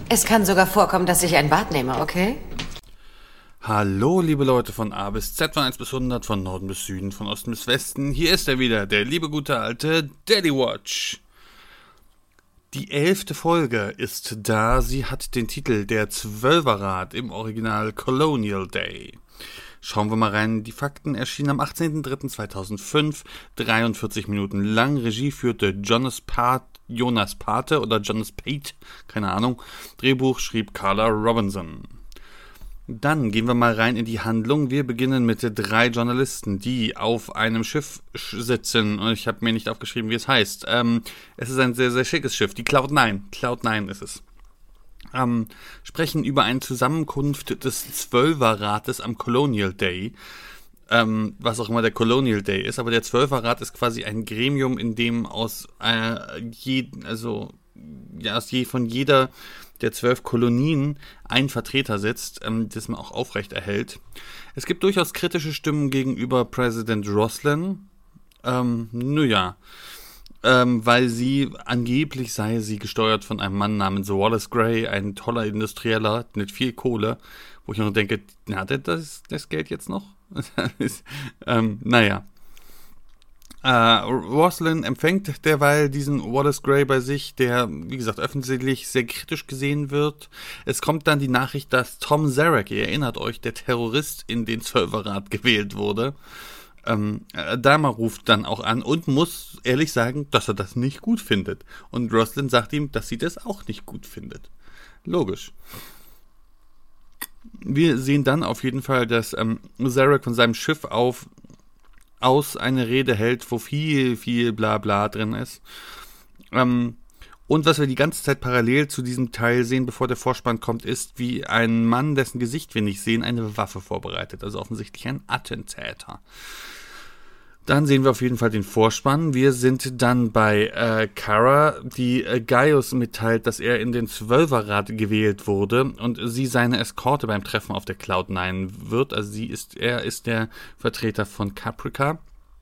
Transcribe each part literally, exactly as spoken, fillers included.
Es kann sogar vorkommen, dass ich ein Bad nehme, okay? Hallo, liebe Leute von A bis Z, von eins bis hundert, von Norden bis Süden, von Osten bis Westen. Hier ist er wieder, der liebe gute alte Daddy Watch. Die elfte Folge ist da. Sie hat den Titel Der Zwölferrat, im Original Colonial Day. Schauen wir mal rein. Die Fakten erschienen am achtzehnten dritten zweitausendfünf, dreiundvierzig Minuten lang. Regie führte Jonas Pate, Jonas Pate oder Jonas Pate, keine Ahnung. Drehbuch schrieb Carla Robinson. Dann gehen wir mal rein in die Handlung. Wir beginnen mit drei Journalisten, die auf einem Schiff sitzen. Und ich habe mir nicht aufgeschrieben, wie es heißt. Ähm, es ist ein sehr, sehr schickes Schiff. Die Cloud Nine. Cloud Nine ist es. Ähm, sprechen über eine Zusammenkunft des Zwölferrates am Colonial Day. Ähm, was auch immer der Colonial Day ist. Aber der Zwölferrat ist quasi ein Gremium, in dem aus äh, je, also ja, aus je, von jeder der zwölf Kolonien ein Vertreter sitzt, ähm, das man auch aufrecht erhält. Es gibt durchaus kritische Stimmen gegenüber Präsident Roslin. Ähm, naja, ähm, weil sie, angeblich sei sie gesteuert von einem Mann namens Wallace Gray, ein toller Industrieller mit viel Kohle, wo ich noch denke, hat er das, das Geld jetzt noch? ähm, naja. Äh, Roslin empfängt derweil diesen Wallace Gray bei sich, der, wie gesagt, öffentlich sehr kritisch gesehen wird. Es kommt dann die Nachricht, dass Tom Zarek, ihr erinnert euch, der Terrorist in den Zwölferrat gewählt wurde. Ähm, Dama ruft dann auch an und muss ehrlich sagen, dass er das nicht gut findet. Und Roslin sagt ihm, dass sie das auch nicht gut findet. Logisch. Wir sehen dann auf jeden Fall, dass ähm, Zarek von seinem Schiff auf aus eine Rede hält, wo viel, viel Blabla drin ist. Ähm, und was wir die ganze Zeit parallel zu diesem Teil sehen, bevor der Vorspann kommt, ist, wie ein Mann, dessen Gesicht wir nicht sehen, eine Waffe vorbereitet. Also offensichtlich ein Attentäter. Dann sehen wir auf jeden Fall den Vorspann. Wir sind dann bei äh, Kara, die äh, Gaius mitteilt, dass er in den Zwölferrat gewählt wurde und sie seine Eskorte beim Treffen auf der Cloud Nine wird. Also sie ist, er ist der Vertreter von Caprica.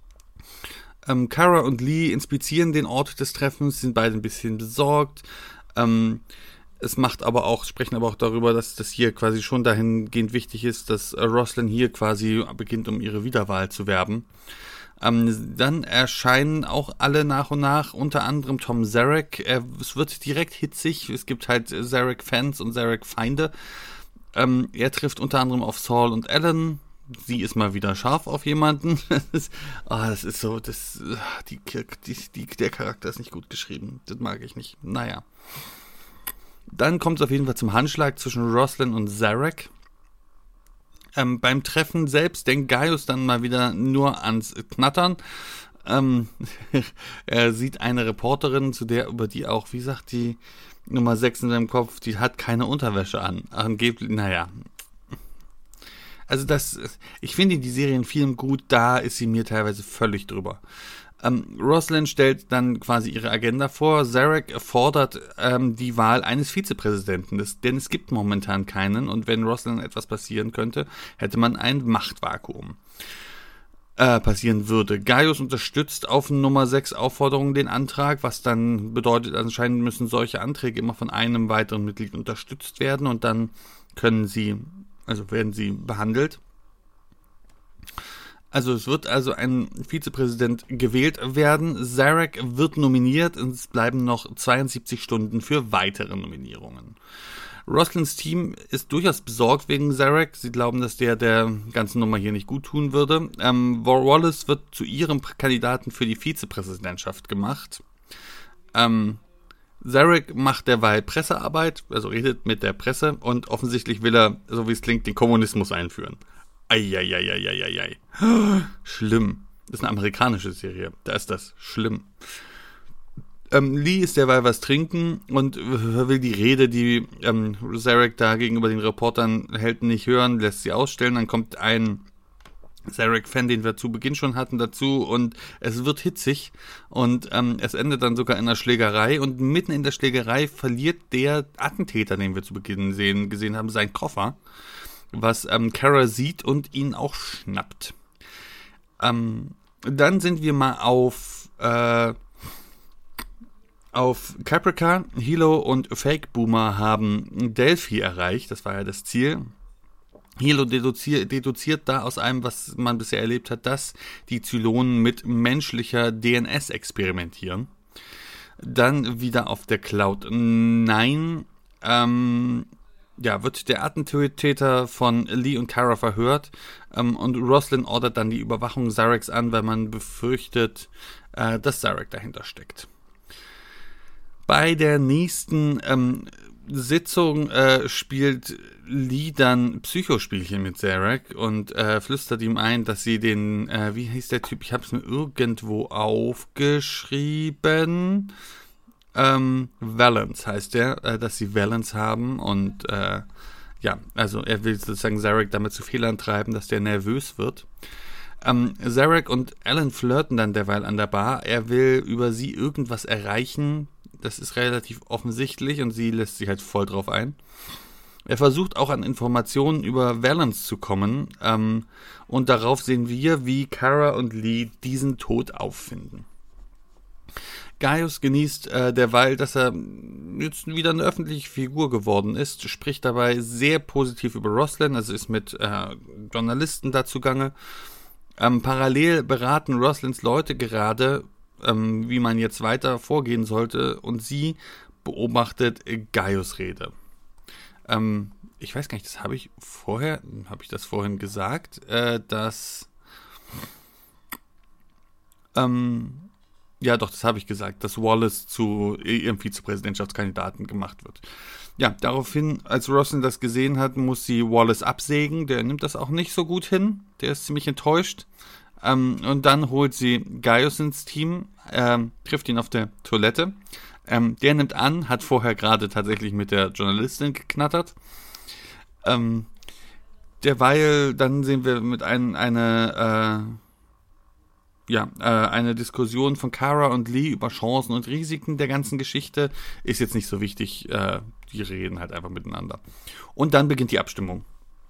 Ähm, Kara und Lee inspizieren den Ort des Treffens, sind beide ein bisschen besorgt. Ähm, es macht aber auch, sprechen aber auch darüber, dass das hier quasi schon dahingehend wichtig ist, dass äh, Roslin hier quasi beginnt, um ihre Wiederwahl zu werben. Ähm, dann erscheinen auch alle nach und nach, unter anderem Tom Zarek. Er, es wird direkt hitzig, es gibt halt Zarek-Fans und Zarek-Feinde. Ähm, er trifft unter anderem auf Saul und Ellen. Sie ist mal wieder scharf auf jemanden. das, ist, oh, das ist so, das, die, die, die, der Charakter ist nicht gut geschrieben. Das mag ich nicht. Naja. Dann kommt es auf jeden Fall zum Handschlag zwischen Roslin und Zarek. Ähm, beim Treffen selbst denkt Gaius dann mal wieder nur ans Knattern. Ähm, er sieht eine Reporterin, zu der, über die auch, wie sagt die Nummer sechs in seinem Kopf, die hat keine Unterwäsche an. Angeblich, naja. Also das, ich finde die Serien vielen gut, da ist sie mir teilweise völlig drüber. Ähm, Roslin stellt dann quasi ihre Agenda vor. Zarek fordert ähm, die Wahl eines Vizepräsidenten, das, denn es gibt momentan keinen und wenn Roslin etwas passieren könnte, hätte man ein Machtvakuum äh, passieren würde. Gaius unterstützt auf Nummer sechs Aufforderung den Antrag, was dann bedeutet, anscheinend müssen solche Anträge immer von einem weiteren Mitglied unterstützt werden und dann können sie, also werden sie behandelt. Also es wird also ein Vizepräsident gewählt werden. Zarek wird nominiert und es bleiben noch zweiundsiebzig Stunden für weitere Nominierungen. Roslins Team ist durchaus besorgt wegen Zarek. Sie glauben, dass der der ganzen Nummer hier nicht gut tun würde. Ähm, Wallace wird zu ihrem Kandidaten für die Vizepräsidentschaft gemacht. Ähm, Zarek macht derweil Pressearbeit, also redet mit der Presse und offensichtlich will er, so wie es klingt, den Kommunismus einführen. Eieieiei. Schlimm. Das ist eine amerikanische Serie. Da ist das schlimm. Ähm, Lee ist derweil was trinken und will die Rede, die ähm, Zarek da gegenüber den Reportern hält, nicht hören, lässt sie ausstellen. Dann kommt ein Zarek-Fan, den wir zu Beginn schon hatten, dazu und es wird hitzig und ähm, es endet dann sogar in einer Schlägerei und mitten in der Schlägerei verliert der Attentäter, den wir zu Beginn sehen, gesehen haben, seinen Koffer, was ähm, Kara sieht und ihn auch schnappt. Ähm, dann sind wir mal auf äh, Auf Caprica, Hilo und Fake Boomer haben Delphi erreicht, das war ja das Ziel. Hilo deduziert, deduziert da aus allem, was man bisher erlebt hat, dass die Zylonen mit menschlicher D N S experimentieren. Dann wieder auf der Cloud neun ähm, ja, wird der Attentäter von Lee und Kara verhört ähm, und Roslin ordert dann die Überwachung Zareks an, weil man befürchtet, äh, dass Zarek dahinter steckt. Bei der nächsten ähm, Sitzung äh, spielt Lee dann Psychospielchen mit Zarek und äh, flüstert ihm ein, dass sie den, äh, wie hieß der Typ, ich habe es mir irgendwo aufgeschrieben, ähm, Valance heißt der, äh, dass sie Valance haben und äh, ja, also er will sozusagen Zarek damit zu Fehlern treiben, dass der nervös wird. Ähm, Zarek und Alan flirten dann derweil an der Bar, er will über sie irgendwas erreichen. Das ist relativ offensichtlich und sie lässt sich halt voll drauf ein. Er versucht auch an Informationen über Valance zu kommen ähm, und darauf sehen wir, wie Kara und Lee diesen Tod auffinden. Gaius genießt äh, derweil, dass er jetzt wieder eine öffentliche Figur geworden ist, spricht dabei sehr positiv über Roslin, also ist mit äh, Journalisten dazu gange. Ähm, parallel beraten Roslins Leute gerade, Ähm, wie man jetzt weiter vorgehen sollte und sie beobachtet Gaius Rede. Ähm, ich weiß gar nicht, das habe ich vorher, habe ich das vorhin gesagt, äh, dass ähm, ja doch, das habe ich gesagt, dass Wallace zu ihrem Vizepräsidentschaftskandidaten gemacht wird. Ja, daraufhin, als Roslin das gesehen hat, muss sie Wallace absägen, der nimmt das auch nicht so gut hin, der ist ziemlich enttäuscht. Ähm, und dann holt sie Gaius ins Team, ähm, trifft ihn auf der Toilette. Ähm, der nimmt an, hat vorher gerade tatsächlich mit der Journalistin geknattert. Ähm, derweil, dann sehen wir mit ein, eine, äh, ja, äh, eine Diskussion von Kara und Lee über Chancen und Risiken der ganzen Geschichte. Ist jetzt nicht so wichtig, äh, die reden halt einfach miteinander. Und dann beginnt die Abstimmung.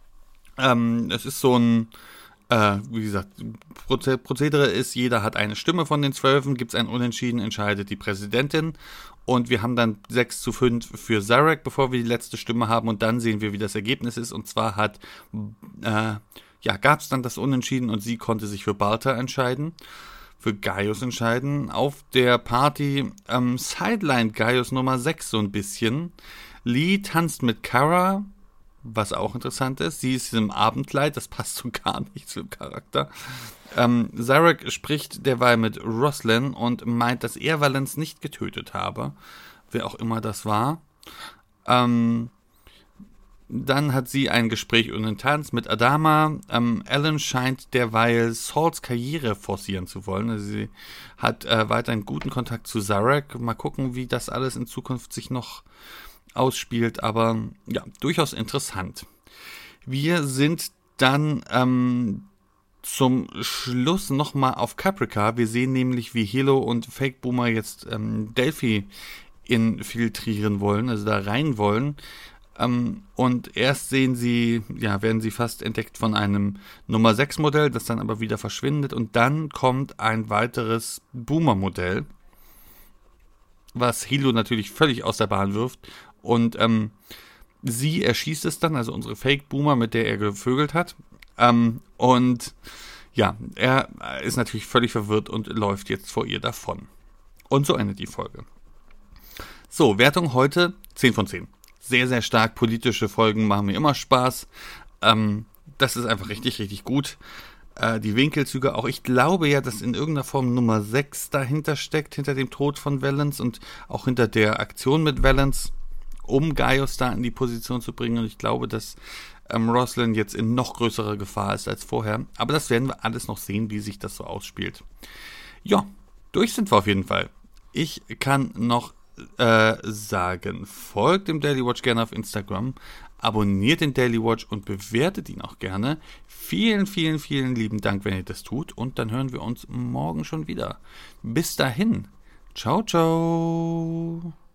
Ähm, es ist so ein Äh, wie gesagt, Prozedere ist, jeder hat eine Stimme von den Zwölfen, gibt es ein Unentschieden, entscheidet die Präsidentin und wir haben dann sechs zu fünf für Zarek, bevor wir die letzte Stimme haben und dann sehen wir, wie das Ergebnis ist und zwar hat, äh, ja, gab es dann das Unentschieden und sie konnte sich für Balta entscheiden, für Gaius entscheiden. Auf der Party ähm, sidelined Gaius Nummer sechs so ein bisschen. Lee tanzt mit Kara, was auch interessant ist. Sie ist im Abendkleid, das passt so gar nicht zum Charakter. Ähm, Zarek spricht derweil mit Roslin und meint, dass er Valance nicht getötet habe. Wer auch immer das war. Ähm, dann hat sie ein Gespräch und einen Tanz mit Adama. Ähm, Alan scheint derweil Sauls Karriere forcieren zu wollen. Also sie hat äh, weiter einen guten Kontakt zu Zarek. Mal gucken, wie das alles in Zukunft sich noch ausspielt, aber ja, durchaus interessant. Wir sind dann ähm, zum Schluss nochmal auf Caprica. Wir sehen nämlich, wie Hilo und Fake Boomer jetzt ähm, Delphi infiltrieren wollen, also da rein wollen. Ähm, und erst sehen sie, ja, werden sie fast entdeckt von einem Nummer sechs Modell, das dann aber wieder verschwindet. Und dann kommt ein weiteres Boomer-Modell, was Hilo natürlich völlig aus der Bahn wirft. Und ähm, sie erschießt es dann, also unsere Fake-Boomer, mit der er gevögelt hat. Ähm, und ja, er ist natürlich völlig verwirrt und läuft jetzt vor ihr davon. Und so endet die Folge. So, Wertung heute zehn von zehn. Sehr, sehr stark. Politische Folgen machen mir immer Spaß. Ähm, das ist einfach richtig, richtig gut. Äh, die Winkelzüge auch. Ich glaube ja, dass in irgendeiner Form Nummer sechs dahinter steckt, hinter dem Tod von Valance und auch hinter der Aktion mit Valance, um Gaius da in die Position zu bringen. Und ich glaube, dass ähm, Roslin jetzt in noch größerer Gefahr ist als vorher. Aber das werden wir alles noch sehen, wie sich das so ausspielt. Ja, durch sind wir auf jeden Fall. Ich kann noch äh, sagen, folgt dem Daily Watch gerne auf Instagram, abonniert den Daily Watch und bewertet ihn auch gerne. Vielen, vielen, vielen lieben Dank, wenn ihr das tut. Und dann hören wir uns morgen schon wieder. Bis dahin. Ciao, ciao.